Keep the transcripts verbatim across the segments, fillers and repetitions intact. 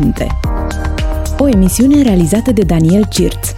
Cuvinte. O emisiune realizată de Daniel Cirț.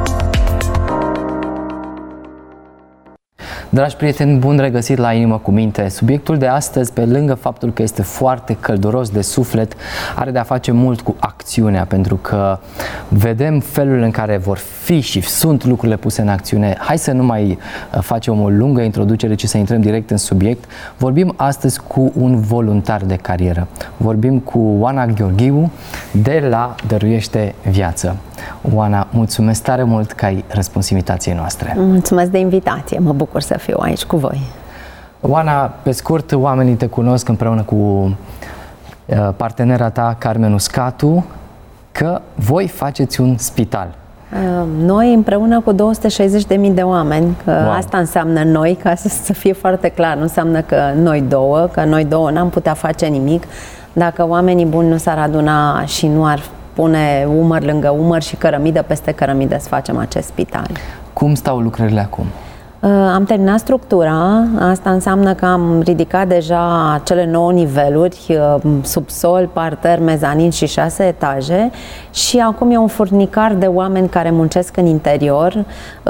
Dragi prieteni, bun regăsit la Inimă cu Minte. Subiectul de astăzi, pe lângă faptul că este foarte călduros de suflet, are de a face mult cu acțiunea, pentru că vedem felul în care vor fi și sunt lucrurile puse în acțiune. Hai să nu mai facem o lungă introducere, ci să intrăm direct în subiect. Vorbim astăzi cu un voluntar de carieră. Vorbim cu Oana Gheorghiu de la Dăruiește Viață. Oana, mulțumesc tare mult că ai răspuns invitației noastre. Mulțumesc de invitație, mă bucur să fiu aici cu voi. Oana, pe scurt, oamenii te cunosc împreună cu partenera ta, Carmen Uscatu, că voi faceți un spital. Noi împreună cu două sute șaizeci de mii de oameni, că wow. Asta înseamnă noi, ca să, să fie foarte clar, nu înseamnă că noi două, că noi două n-am putea face nimic dacă oamenii buni nu s-ar aduna și nu ar pune umăr lângă umăr și cărămidă peste cărămidă să facem acest spital. Cum stau lucrurile acum? Am terminat structura, asta înseamnă că am ridicat deja cele nouă niveluri, subsol, parter, mezanin și șase etaje și acum e un furnicar de oameni care muncesc în interior.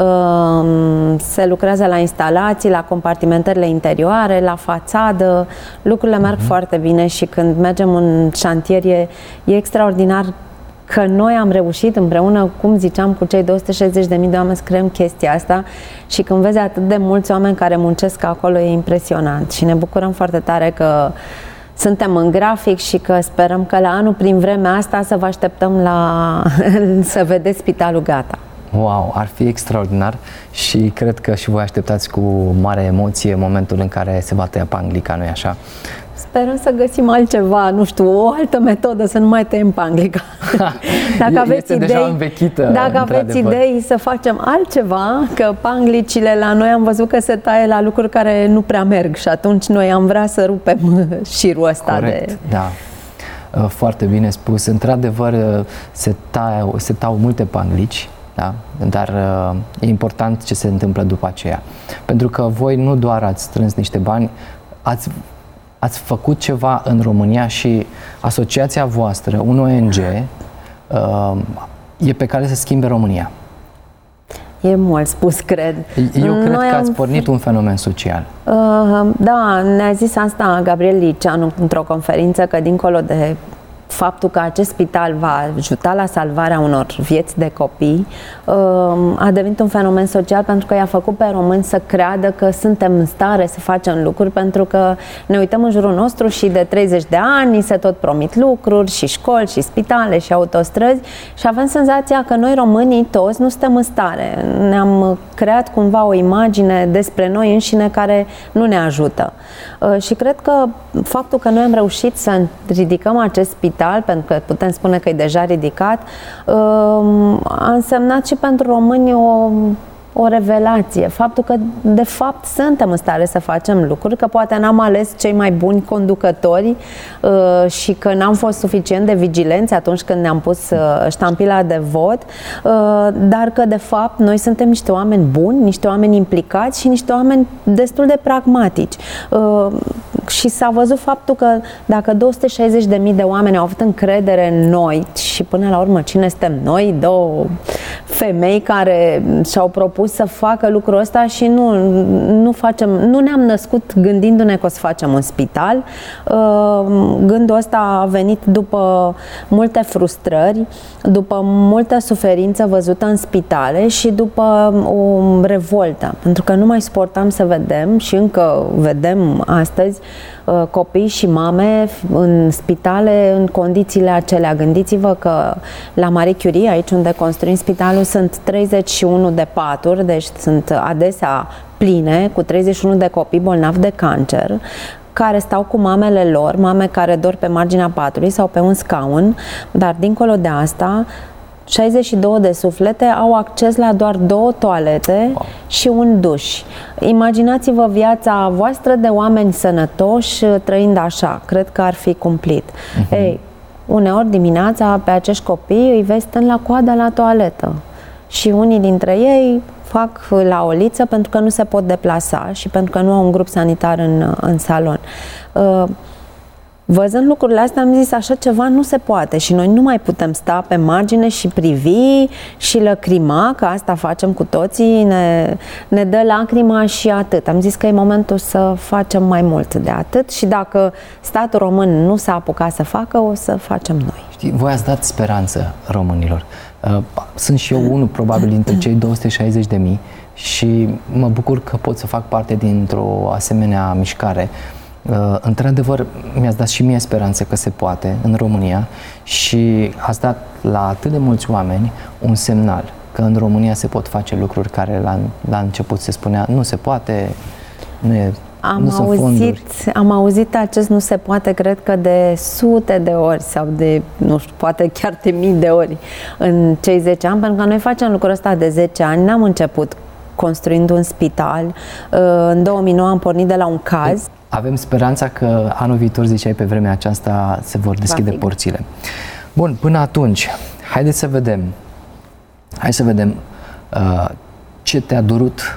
Se lucrează la instalații, la compartimentările interioare, la fațadă, lucrurile merg uh-huh. foarte bine și când mergem în șantier e, e extraordinar că noi am reușit împreună, cum ziceam, cu cei două sute șaizeci de mii de oameni să creăm chestia asta și când vezi atât de mulți oameni care muncesc acolo, e impresionant și ne bucurăm foarte tare că suntem în grafic și că sperăm că la anul, prin vremea asta, să vă așteptăm la să vedeți spitalul gata. Wow, ar fi extraordinar și cred că și voi așteptați cu mare emoție momentul în care se va tăia panglica, nu-i așa? Sperăm să găsim altceva, nu știu, o altă metodă să nu mai tăiem panglica. Dacă aveți este idei, deja învechită, dacă aveți idei să facem altceva, că panglicile la noi am văzut că se taie la lucruri care nu prea merg și atunci noi am vrea să rupem șirul ăsta. Corect, de... da. Foarte bine spus. Într-adevăr, se, tau, se tau multe panglici, da? Dar e important ce se întâmplă după aceea. Pentru că voi nu doar ați strâns niște bani, ați Ați făcut ceva în România și asociația voastră, un O N G, e pe care să schimbe România. E mult spus, cred. Eu cred Noi că ați am... pornit un fenomen social. Uh, da, ne-a zis asta Gabriel Liceanu într-o conferință, că dincolo de faptul că acest spital va ajuta la salvarea unor vieți de copii, a devenit un fenomen social pentru că i-a făcut pe români să creadă că suntem în stare să facem lucruri, pentru că ne uităm în jurul nostru și de treizeci de ani se tot promit lucruri, și școli, și spitale, și autostrăzi și avem senzația că noi românii toți nu suntem în stare. Ne-am creat cumva o imagine despre noi înșine care nu ne ajută. Și cred că faptul că noi am reușit să ridicăm acest spital, pentru că putem spune că e deja ridicat, a însemnat și pentru români o, o revelație. Faptul că, de fapt, suntem în stare să facem lucruri, că poate n-am ales cei mai buni conducători și că n-am fost suficient de vigilenți atunci când ne-am pus ștampila de vot, dar că, de fapt, noi suntem niște oameni buni, niște oameni implicați și niște oameni destul de pragmatici. Și s-a văzut faptul că dacă două sute șaizeci de mii de oameni au avut încredere în noi și până la urmă cine suntem noi? Două femei care și-au propus să facă lucrul ăsta și nu, nu facem, nu ne-am născut gândindu-ne că o să facem un spital. Gândul ăsta a venit după multe frustrări, după multă suferință văzută în spitale și după o revoltă, pentru că nu mai suportam să vedem și încă vedem astăzi copii și mame în spitale în condițiile acelea. Gândiți-vă că la Marie Curie, aici unde construim spitalul, sunt treizeci și unu de paturi, deci sunt adesea pline, cu treizeci și unu de copii bolnavi de cancer, care stau cu mamele lor, mame care dorm pe marginea patului sau pe un scaun, dar dincolo de asta, șaizeci și două de suflete au acces la doar două toalete wow. și un duș. Imaginați-vă viața voastră de oameni sănătoși trăind așa. Cred că ar fi cumplit. Uh-huh. Ei, uneori dimineața pe acești copii îi vezi stând la coadă la toaletă și unii dintre ei fac la oliță pentru că nu se pot deplasa și pentru că nu au un grup sanitar în, în salon. Văzând lucrurile astea, am zis, așa ceva nu se poate și noi nu mai putem sta pe margine și privi și lăcrima, că asta facem cu toții, ne, ne dă lacrima și atât. Am zis că e momentul să facem mai mult de atât și dacă statul român nu s-a apucat să facă, o să facem noi. Știi, voi ați dat speranță românilor. Sunt și eu unul, probabil, dintre cei două sute șaizeci de mii și mă bucur că pot să fac parte dintr-o asemenea mișcare. Uh, într-adevăr, mi-ați dat și mie speranță că se poate în România și ați dat la atât de mulți oameni un semnal că în România se pot face lucruri care la, la început se spunea nu se poate, nu, e, am nu sunt auzit, fonduri. Am auzit acest nu se poate, cred că de sute de ori sau de, nu știu, poate chiar de mii de ori în cei zece ani, pentru că noi facem lucrul ăsta de zece ani, n-am început construind un spital, în două mii nouă am pornit de la un caz. Avem speranța că anul viitor, ziceai, pe vremea aceasta se vor deschide porțile. Bun, până atunci, haideți să vedem, hai să vedem uh, ce te-a durut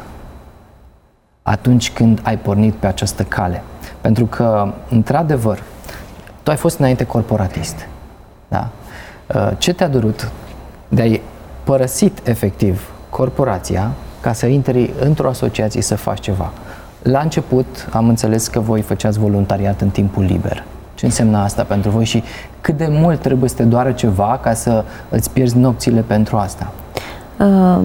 atunci când ai pornit pe această cale. Pentru că, într-adevăr, tu ai fost înainte corporatist, da? Uh, ce te-a durut de a-i părăsit efectiv corporația ca să intri într-o asociație să faci ceva? La început am înțeles că voi făceați voluntariat în timpul liber. Ce înseamnă asta pentru voi și cât de mult trebuie să te doară ceva ca să îți pierzi nopțile pentru asta? Uh,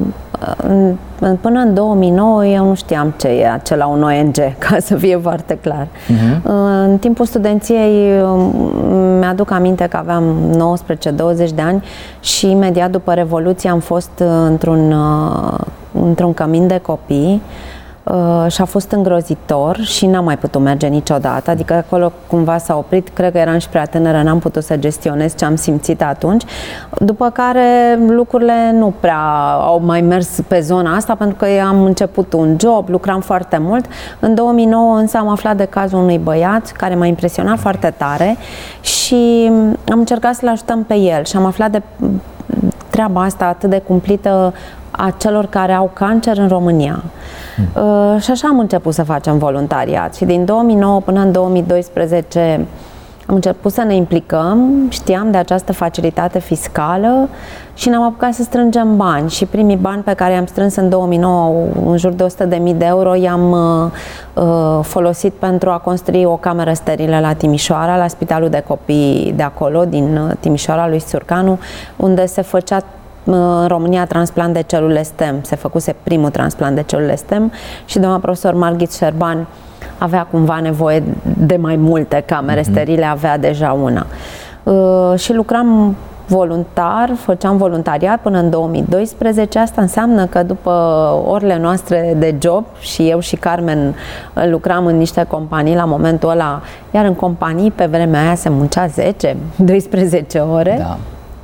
până în două mii nouă eu nu știam ce e acela un O N G, ca să fie foarte clar. Uh-huh. Uh, în timpul studenției mi-aduc aminte că aveam nouăsprezece douăzeci de ani și imediat după Revoluție am fost într-un, uh, într-un cămin de copii. Uh, și a fost îngrozitor și n-am mai putut merge niciodată, adică acolo cumva s-a oprit, cred că eram și prea tânără, n-am putut să gestionez ce am simțit atunci, după care lucrurile nu prea au mai mers pe zona asta pentru că am început un job, lucram foarte mult. În două mii nouă însă am aflat de cazul unui băiat care m-a impresionat foarte tare și am încercat să-l ajutăm pe el și am aflat de treaba asta atât de cumplită a celor care au cancer în România. Mm. Uh, și așa am început să facem voluntariat și din două mii nouă până în două mii doisprezece am început să ne implicăm, știam de această facilitate fiscală și ne-am apucat să strângem bani și primii bani pe care i-am strâns în două mii nouă, în jur de o sută de mii de euro, i-am uh, folosit pentru a construi o cameră sterilă la Timișoara, la Spitalul de Copii de acolo, din Timișoara lui Surcanu, unde se făcea în România transplant de celule stem. Se făcuse primul transplant de celule stem și doamna profesor Margit Șerban avea cumva nevoie de mai multe camere mm-hmm. sterile, avea deja una. Uh, și lucram voluntar, făceam voluntariat până în două mii doisprezece. Asta înseamnă că după orele noastre de job și eu și Carmen lucram în niște companii la momentul ăla, iar în companii pe vremea aia se muncea zece doisprezece ore. Da.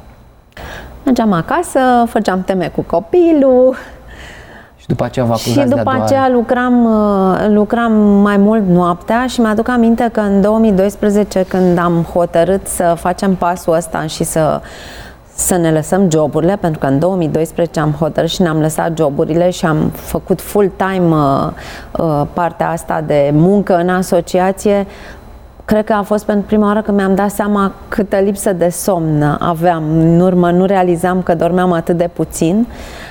Mergeam acasă, făceam teme cu copilul. Și după aceea vă Și după aceea lucram, lucram mai mult noaptea și mi-aduc aminte că în două mii doisprezece, când am hotărât să facem pasul ăsta și să, să ne lăsăm joburile, pentru că în două mii doisprezece am hotărât și ne-am lăsat joburile și am făcut full-time uh, uh, partea asta de muncă în asociație, cred că a fost pentru prima oară că mi-am dat seama câtă lipsă de somn aveam. În urmă nu realizam că dormeam atât de puțin.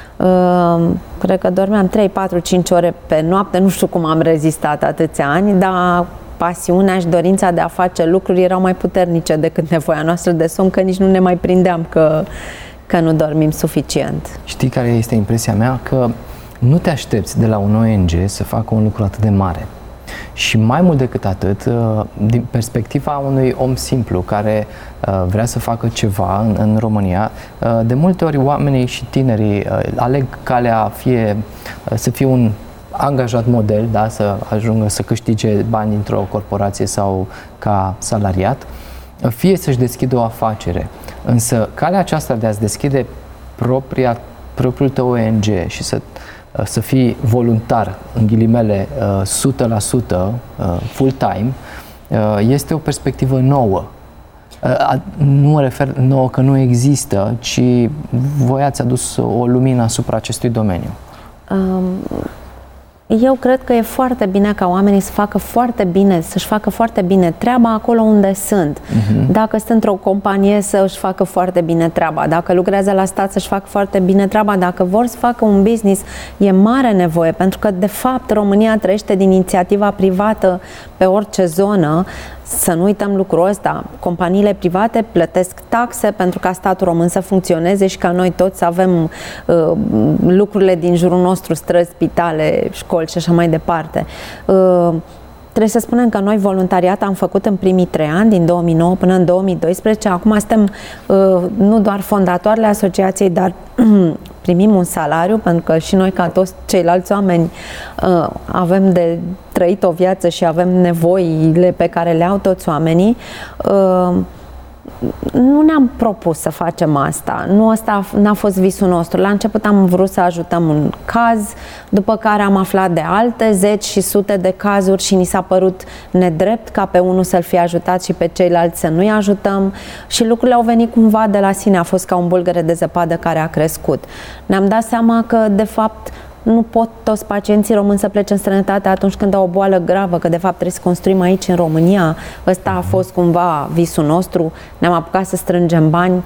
Uh, cred că dormeam trei, patru, cinci ore pe noapte. Nu știu cum am rezistat atâția ani, dar pasiunea și dorința de a face lucruri erau mai puternice decât nevoia noastră de somn, că nici nu ne mai prindeam că, că nu dormim suficient. Știi care este impresia mea? Că nu te aștepți de la un O N G să facă un lucru atât de mare. Și mai mult decât atât, din perspectiva unui om simplu care vrea să facă ceva în, în România, de multe ori oamenii și tinerii aleg calea fie să fie un angajat model, da, să ajungă să câștige bani dintr-o corporație sau ca salariat, fie să-și deschidă o afacere. Însă calea aceasta de a-ți deschide propria, propriul tău O N G și să să fii voluntar, în ghilimele, o sută la sută, full-time, este o perspectivă nouă. Nu mă refer nouă că nu există, ci voi ați adus o lumină asupra acestui domeniu. Um, Eu cred că e foarte bine ca oamenii să facă foarte bine, să-și facă foarte bine treaba acolo unde sunt. Uh-huh. Dacă sunt într-o companie, să-și facă foarte bine treaba. Dacă lucrează la stat, să-și facă foarte bine treaba. Dacă vor să facă un business, e mare nevoie, pentru că, de fapt, România trăiește din inițiativa privată pe orice zonă. Să nu uităm lucrul ăsta. Companiile private plătesc taxe pentru ca statul român să funcționeze și ca noi toți să avem uh, lucrurile din jurul nostru, străzi, spitale, școli și așa mai departe. Uh, Trebuie să spunem că noi voluntariat am făcut în primii trei ani, din două mii nouă până în două mii doisprezece. Acum suntem uh, nu doar fondatoarele asociației, dar primim un salariu, pentru că și noi, ca toți ceilalți oameni, uh, avem de trăit o viață și avem nevoile pe care le au toți oamenii. Uh, Nu ne-am propus să facem asta, nu asta n-a fost visul nostru. La început am vrut să ajutăm un caz, după care am aflat de alte zeci și sute de cazuri și ni s-a părut nedrept ca pe unul să-l fie ajutat și pe ceilalți să nu-i ajutăm și lucrurile au venit cumva de la sine, a fost ca un bulgăre de zăpadă care a crescut. Ne-am dat seama că, de fapt, nu pot toți pacienții români să plece în străinătate atunci când au o boală gravă, că de fapt trebuie să construim aici în România. Ăsta a fost cumva visul nostru. Ne-am apucat să strângem bani.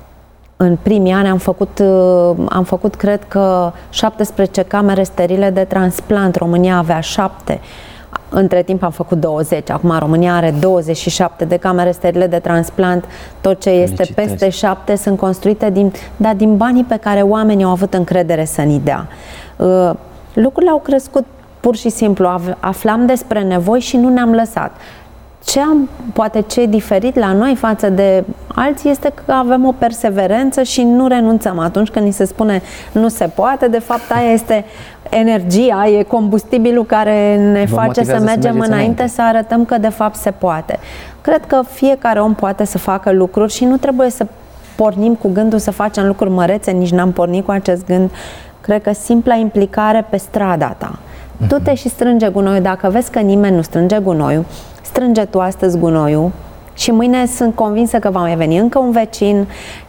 În primii ani am făcut, am făcut, cred că, șaptesprezece camere sterile de transplant. România avea șapte. Între timp am făcut douăzeci. Acum România are douăzeci și șapte de camere sterile de transplant. Tot ce este Felicitări. Peste șapte sunt construite din, da, din banii pe care oamenii au avut încredere să ni dea. Uh, lucrurile au crescut pur și simplu. Aflam despre nevoi și nu ne-am lăsat. Ce am, poate ce e diferit la noi față de alții este că avem o perseverență și nu renunțăm. Atunci când ni se spune nu se poate, de fapt aia este energia, e combustibilul care ne Vă face să mergem să înainte, înainte, să arătăm că de fapt se poate. Cred că fiecare om poate să facă lucruri și nu trebuie să pornim cu gândul să facem lucruri mărețe, nici n-am pornit cu acest gând. Cred că simpla implicare pe strada ta. Uh-huh. Du-te și strânge gunoiul. Dacă vezi că nimeni nu strânge gunoiul, strânge tu astăzi gunoiul și mâine sunt convinsă că va mai veni încă un vecin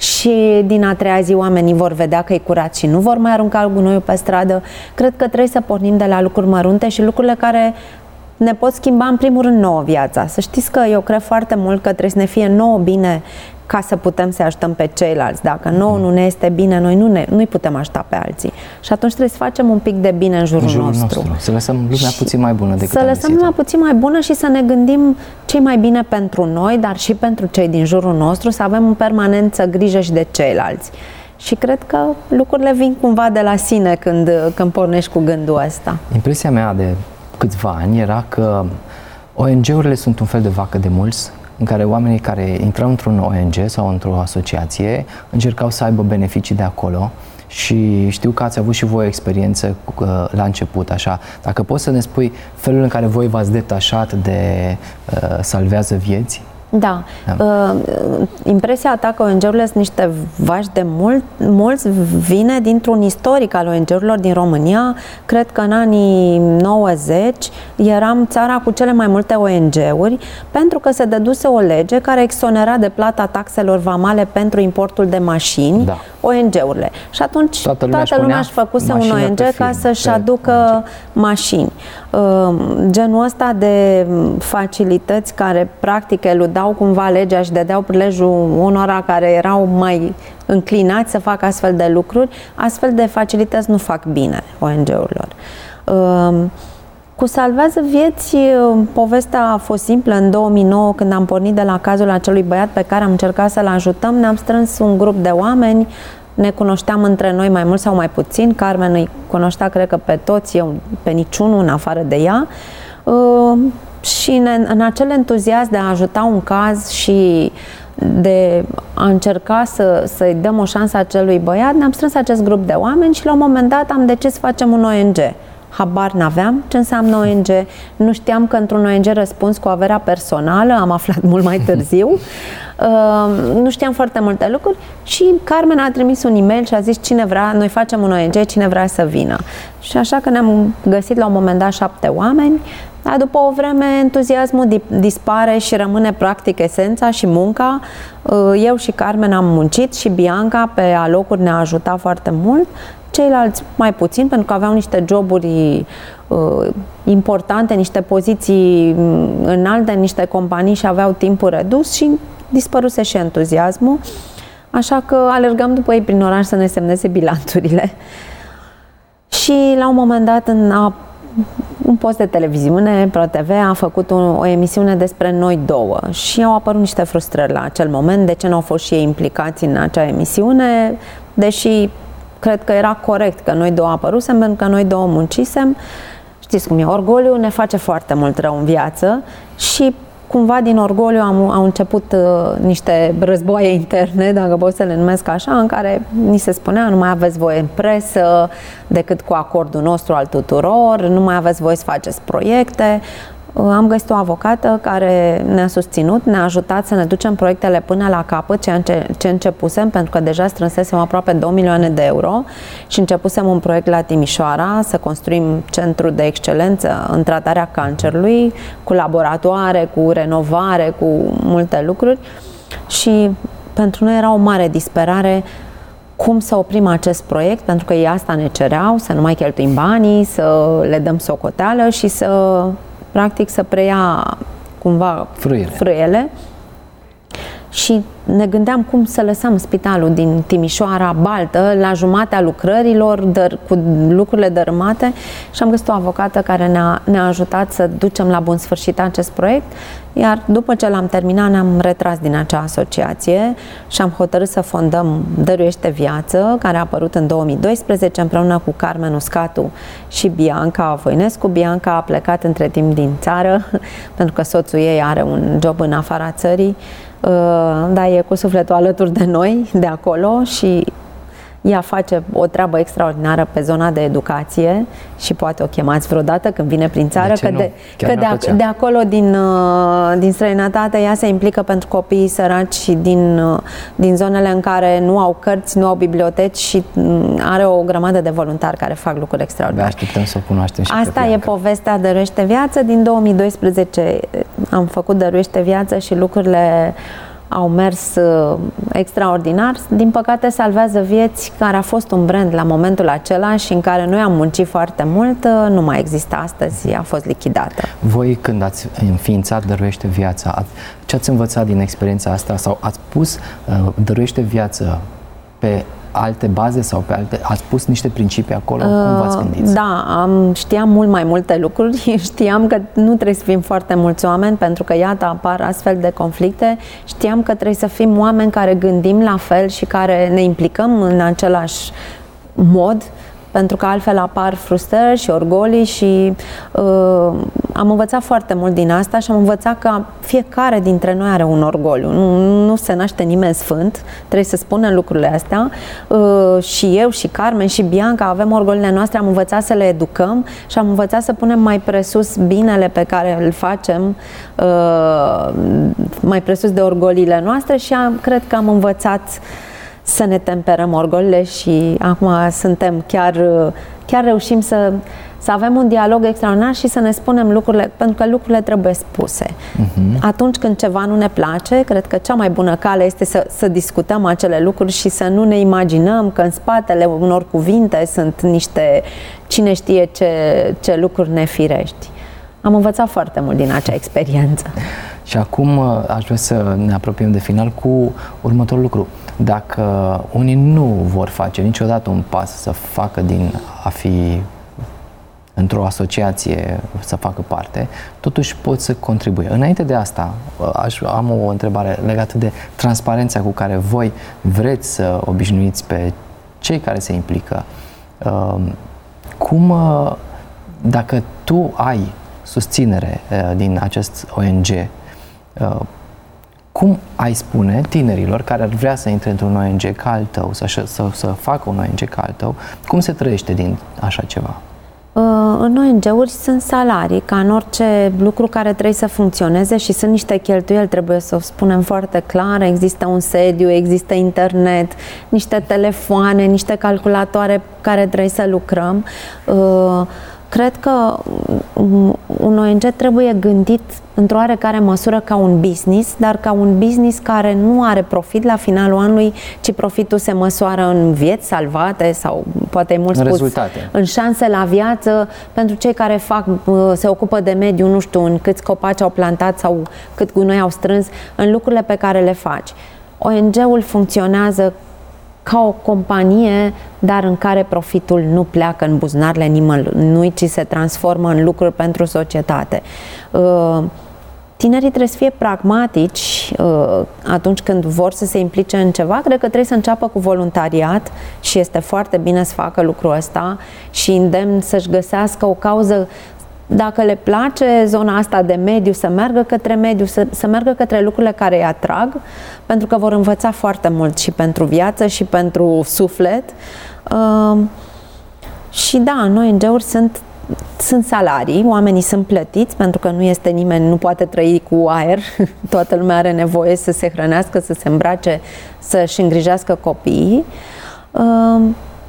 și din a treia zi oamenii vor vedea că e curat și nu vor mai arunca gunoiul pe stradă. Cred că trebuie să pornim de la lucruri mărunte și lucrurile care ne pot schimba în primul rând nouă viața. Să știți că eu cred foarte mult că trebuie să ne fie nouă bine ca să putem să ajutăm pe ceilalți. Dacă nouă nu ne este bine, noi nu ne, nu-i putem ajuta pe alții. Și atunci trebuie să facem un pic de bine în jurul, în jurul nostru. nostru. Să lăsăm lumea puțin mai bună decât Să lăsăm lumea puțin mai bună și să ne gândim ce mai bine pentru noi, dar și pentru cei din jurul nostru, să avem în permanență grijă și de ceilalți. Și cred că lucrurile vin cumva de la sine când, când pornești cu gândul ăsta. Impresia mea de câțiva ani era că O N G-urile sunt un fel de vacă de mulți, în care oamenii care intrau într-un O N G sau într-o asociație încercau să aibă beneficii de acolo și știu că ați avut și voi o experiență uh, la început, așa. Dacă poți să ne spui felul în care voi v-ați detașat de uh, Salvează Vieți? Da. da. Uh, impresia ta că O N G-urile sunt niște vași de mult, mulți vine dintr-un istoric al O N G-urilor din România. Cred că în anii nouăzeci eram țara cu cele mai multe O N G-uri pentru că se dăduse o lege care exonera de plata taxelor vamale pentru importul de mașini, da. O N G-urile. Și atunci toată lumea, toată lumea își făcuse un O N G ca să-și aducă mașini. Uh, genul ăsta de facilități care practic eludau cumva legea și dădeau prilejul unora care erau mai înclinați să facă astfel de lucruri, astfel de facilități nu fac bine O N G-urilor. Uh, Cu Salvează Vieți, povestea a fost simplă. În două mii nouă, când am pornit de la cazul acelui băiat pe care am încercat să-l ajutăm, ne-am strâns un grup de oameni, ne cunoșteam între noi mai mult sau mai puțin. Carmen îi cunoștea, cred că pe toți, eu pe niciunul în afară de ea. Uh, și în, în acel entuziasm de a ajuta un caz și de a încerca să, să-i dăm o șansă acelui băiat, ne-am strâns acest grup de oameni și la un moment dat am decis să facem un O N G. Habar n-aveam ce înseamnă O N G, nu știam că într-un O N G răspuns cu averea personală, am aflat mult mai târziu, uh, nu știam foarte multe lucruri și Carmen a trimis un e-mail și a zis cine vrea, noi facem un O N G, cine vrea să vină. Și așa că ne-am găsit la un moment dat șapte oameni, dar după o vreme entuziasmul dispare și rămâne practic esența și munca. Eu și Carmen am muncit și Bianca pe alocuri ne-a ajutat foarte mult, ceilalți mai puțin, pentru că aveau niște joburi uh, importante, niște poziții înalte, niște companii și aveau timpul redus și dispăruse și entuziasmul. Așa că alergam după ei prin oraș să ne semneze bilanțurile. Și la un moment dat, în a, un post de televiziune, ProTV, a făcut o, o emisiune despre noi două și au apărut niște frustrări la acel moment, de ce nu au fost și ei implicați în acea emisiune, deși cred că era corect că noi două apărusem, pentru că noi două muncisem. Știți cum e, orgoliu ne face foarte mult rău în viață și cumva din orgoliu am, au început uh, niște războaie interne, dacă pot să le numesc așa, în care ni se spunea nu mai aveți voie în presă decât cu acordul nostru al tuturor, nu mai aveți voie să faceți proiecte. Uh, am găsit o avocată care ne-a susținut, ne-a ajutat să ne ducem proiectele până la capăt, ceea ce, ce începusem, pentru că deja strânsesem aproape două milioane de euro și începusem un proiect la Timișoara, să construim centru de excelență în tratarea cancerului, cu laboratoare, cu renovare, cu multe lucruri și pentru noi era o mare disperare cum să oprim acest proiect, pentru că ei asta ne cereau, să nu mai cheltuim banii, să le dăm socoteală și să practic să preia cumva frâiele. frâiele. Și ne gândeam cum să lăsăm spitalul din Timișoara baltă la jumatea lucrărilor, dăr, cu lucrurile dărâmate și am găsit o avocată care ne-a, ne-a ajutat să ducem la bun sfârșit acest proiect, iar după ce l-am terminat ne-am retras din acea asociație și am hotărât să fondăm Dăruiește Viață, care a apărut în două mii doisprezece împreună cu Carmen Uscatu și Bianca Voinescu. Bianca a plecat între timp din țară pentru că soțul ei are un job în afara țării, dar e cu sufletul alături de noi, de acolo, și ea face o treabă extraordinară pe zona de educație și poate o chemați vreodată când vine prin țară, de că, de, că de, de acolo, din, din străinătate, ea se implică pentru copiii săraci și din, din zonele în care nu au cărți, nu au biblioteci și are o grămadă de voluntari care fac lucruri extraordinare. Așteptăm să o cunoaștem și Asta e povestea Dăruiește Viață. Din două mii doisprezece am făcut Dăruiește Viață și lucrurile au mers uh, extraordinar. Din păcate salvează vieți, care a fost un brand la momentul acela și în care noi am muncit foarte mult, uh, nu mai există astăzi, a fost lichidată. Voi, când ați înființat Dăruiește Viața, ce ați învățat din experiența asta sau ați pus uh, Dăruiește Viață pe alte baze sau pe alte... Ați pus niște principii acolo? Uh, Cum v-ați gândit? Da, am, știam mult mai multe lucruri. Știam că nu trebuie să fim foarte mulți oameni, pentru că, iată, apar astfel de conflicte. Știam că trebuie să fim oameni care gândim la fel și care ne implicăm în același mod, pentru că altfel apar frustrări și orgolii și uh, am învățat foarte mult din asta și am învățat că fiecare dintre noi are un orgoliu. Nu, nu se naște nimeni sfânt, trebuie să spunem lucrurile astea. Uh, și eu, și Carmen, și Bianca avem orgolile noastre, am învățat să le educăm și am învățat să punem mai presus binele pe care îl facem, uh, mai presus de orgoliile noastre și am, cred că am învățat să ne temperăm orgolile și acum suntem chiar, chiar reușim să, să avem un dialog extraordinar și să ne spunem lucrurile, pentru că lucrurile trebuie spuse. Uh-huh. Atunci când ceva nu ne place, cred că cea mai bună cale este să, să discutăm acele lucruri și să nu ne imaginăm că în spatele unor cuvinte sunt niște, cine știe ce, ce lucruri nefirești. Am învățat foarte mult din acea experiență. Și acum aș vrea să ne apropiem de final cu următorul lucru. Dacă unii nu vor face niciodată un pas să facă din a fi într-o asociație, să facă parte, totuși pot să contribuie. Înainte de asta, aș, am o întrebare legată de transparența cu care voi vreți să obișnuiți pe cei care se implică. Cum, dacă tu ai susținere din acest O N G, cum ai spune tinerilor care ar vrea să intre într-un O N G ca al tău, să, să, să facă un O N G ca al tău, cum se trăiește din așa ceva? În O N G-uri sunt salarii, ca în orice lucru care trebuie să funcționeze și sunt niște cheltuieli, trebuie să o spunem foarte clar. Există un sediu, există internet, niște telefoane, niște calculatoare care trebuie să lucrăm. cred că un O N G trebuie gândit într-o oarecare măsură ca un business, dar ca un business care nu are profit la finalul anului, ci profitul se măsoară în vieți salvate sau poate mult spus rezultate, în șanse la viață pentru cei care fac, se ocupă de mediu, nu știu, în câți copaci au plantat sau cât gunoi au strâns, în lucrurile pe care le faci. O N G-ul funcționează ca o companie, dar în care profitul nu pleacă în buzunarele nimănui, ci se transformă în lucruri pentru societate. Tinerii trebuie să fie pragmatici atunci când vor să se implice în ceva. Cred că trebuie să înceapă cu voluntariat și este foarte bine să facă lucrul ăsta și îndemn să-și găsească o cauză. Dacă le place zona asta de mediu, să meargă către mediu, să, să meargă către lucrurile care îi atrag, pentru că vor învăța foarte mult și pentru viață și pentru suflet. Uh, și da, în O N G-uri sunt, sunt salarii, oamenii sunt plătiți, pentru că nu este nimeni, nu poate trăi cu aer, toată lumea are nevoie să se hrănească, să se îmbrace, să-și îngrijească copiii. Uh,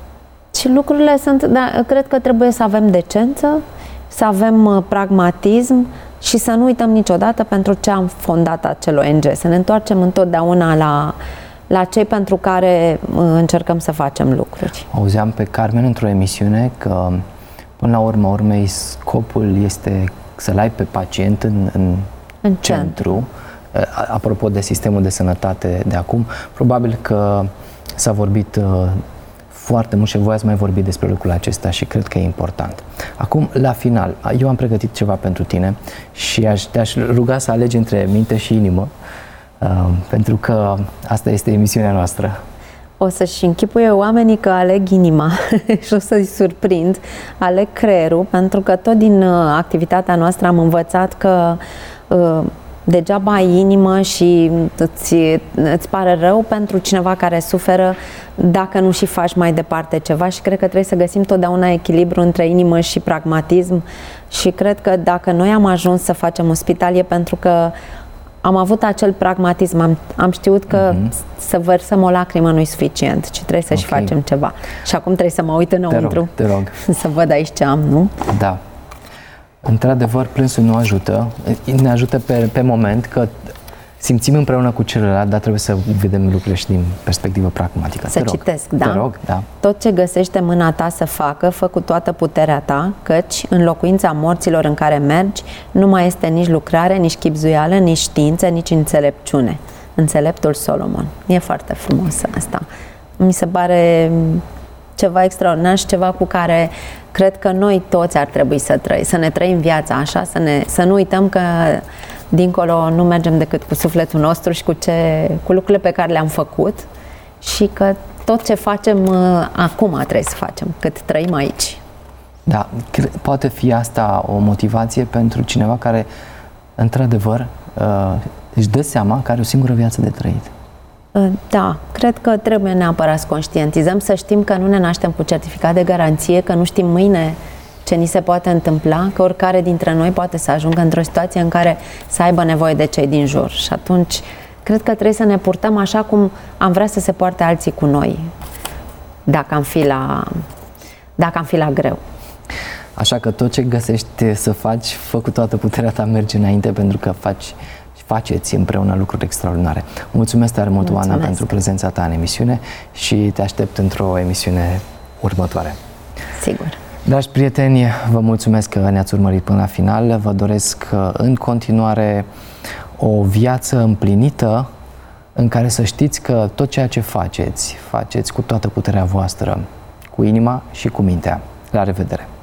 și lucrurile sunt, da, cred că trebuie să avem decență, să avem pragmatism și să nu uităm niciodată pentru ce am fondat acel O N G. Să ne întoarcem întotdeauna la, la cei pentru care încercăm să facem lucruri. Auzeam pe Carmen într-o emisiune că până la urmă urmei scopul este să-l ai pe pacient în, în, în centru. Apropo de sistemul de sănătate de acum, probabil că s-a vorbit foarte mult și voi ați mai vorbit despre lucrul acesta și cred că e important. Acum, la final, eu am pregătit ceva pentru tine și aș, te-aș ruga să alegi între minte și inimă, uh, pentru că asta este emisiunea noastră. O să-și închipuie oamenii că aleg inima și o să-i surprind. Aleg creierul, pentru că tot din uh, activitatea noastră am învățat că uh, degeaba ai inimă și îți, îți pare rău pentru cineva care suferă dacă nu și faci mai departe ceva și cred că trebuie să găsim totdeauna echilibru între inimă și pragmatism și cred că dacă noi am ajuns să facem un spital e pentru că am avut acel pragmatism, am, am știut că uh-huh. să vărsăm o lacrimă nu e suficient, ci trebuie să-și okay. facem ceva. Și acum trebuie să mă uit înăuntru, te rog, te rog. să văd aici ce am, nu? Da. Într-adevăr, plânsul nu ajută, ne ajută pe, pe moment că simțim împreună cu celălalt, dar trebuie să vedem lucrurile și din perspectivă pragmatică. Să te rog, citesc, da. Te rog, da. Tot ce găsește mâna ta să facă, fă cu toată puterea ta, căci în locuința morților în care mergi, nu mai este nici lucrare, nici chibzuială, nici știință, nici înțelepciune. Înțeleptul Solomon. E foarte frumos asta. Mi se pare ceva extraordinar și ceva cu care cred că noi toți ar trebui să trăim, să ne trăim viața așa, să, ne, să nu uităm că dincolo nu mergem decât cu sufletul nostru și cu, ce, cu lucrurile pe care le-am făcut și că tot ce facem acum trebuie să facem, cât trăim aici. Da, poate fi asta o motivație pentru cineva care într-adevăr își dă seama că are o singură viață de trăit. Da, cred că trebuie neapărat să conștientizăm, să știm că nu ne naștem cu certificat de garanție, că nu știm mâine ce ni se poate întâmpla, că oricare dintre noi poate să ajungă într-o situație în care să aibă nevoie de cei din jur. Și atunci, cred că trebuie să ne purtăm așa cum am vrea să se poarte alții cu noi, dacă am fi la, dacă am fi la greu. Așa că tot ce găsești să faci, fă cu toată puterea ta, merge înainte, pentru că faci faceți împreună lucruri extraordinare. Mulțumesc tare mult, Oana, pentru prezența ta în emisiune și te aștept într-o emisiune următoare. Sigur. Dragi prieteni, vă mulțumesc că ne-ați urmărit până la final. Vă doresc în continuare o viață împlinită în care să știți că tot ceea ce faceți, faceți cu toată puterea voastră, cu inima și cu mintea. La revedere!